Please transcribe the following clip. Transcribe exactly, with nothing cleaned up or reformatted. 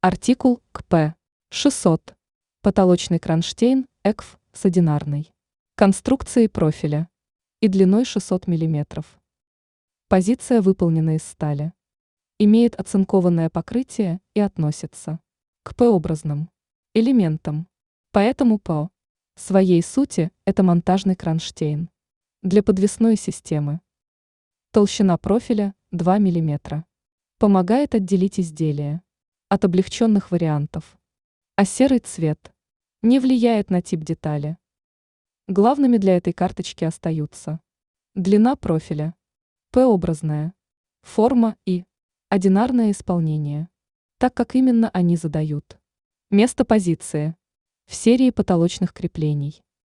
Артикул к П шестьсот. Потолочный кронштейн ЭКФ с одинарной конструкцией профиля и длиной шестьсот миллиметров. Позиция выполнена из стали. Имеет оцинкованное покрытие и относится к П-образным элементам. Поэтому по своей сути это монтажный кронштейн для подвесной системы. Толщина профиля два миллиметра. Помогает отделить изделие от облегченных вариантов. А серый цвет не влияет на тип детали. Главными для этой карточки остаются длина профиля, П-образная, форма и одинарное исполнение, так как именно они задают место позиции в серии потолочных креплений.